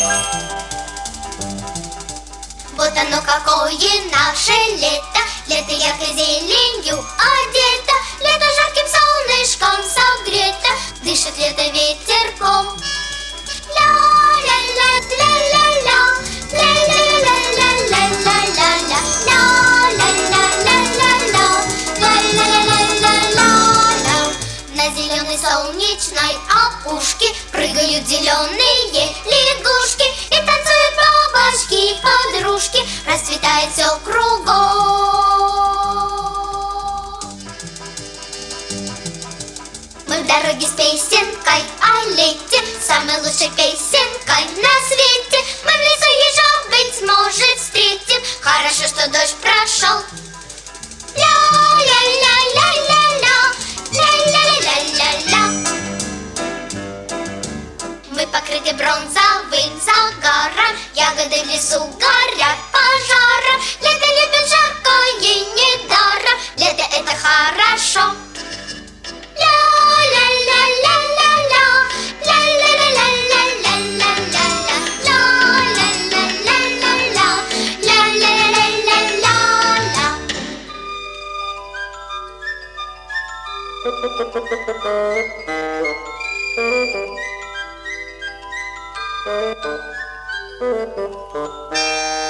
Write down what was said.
Вот оно какое наше лето, лето яркой зеленью одето, лето жарким солнышком согрето, дышит лето ветерком. Ля-ля-ля-ля-ля-ля, ля-ля-ля-ля-ля-ля-ля-ля, ля-ля-ля-ля-ля-ля-ля-ля-ля. На зеленой солнечной опушке прыгают зеленые лягушки и танцуют бабочки-подружки, расцветает все кругом. Мы в дороге с песенкой о лете, самой лучшей песенкой на свете. Мы в лесу еще, быть может, встретим, хорошо, что дождь прошел. Ля-ля-ля-ля-ля-ля, ля-ля-ля-ля-ля-ля. Мы покрыты бронзовым загаром, ягоды в лесу горят пожаром. Лето любит жаркое недаром, лето это хорошо. Ля-ля-ля-ля-ля-ля, ля-ля-ля-ля-ля-ля-ля-ля, ля-ля-ля-ля-ля-ля-ля.